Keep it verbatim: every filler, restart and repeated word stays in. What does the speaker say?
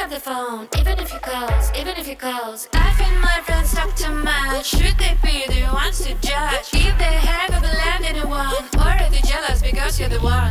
up the phone, even if you calls, even if you calls. I think my friends talk too much. Should they be the ones to judge? If they have ever landed a one, or are they jealous because you're the one?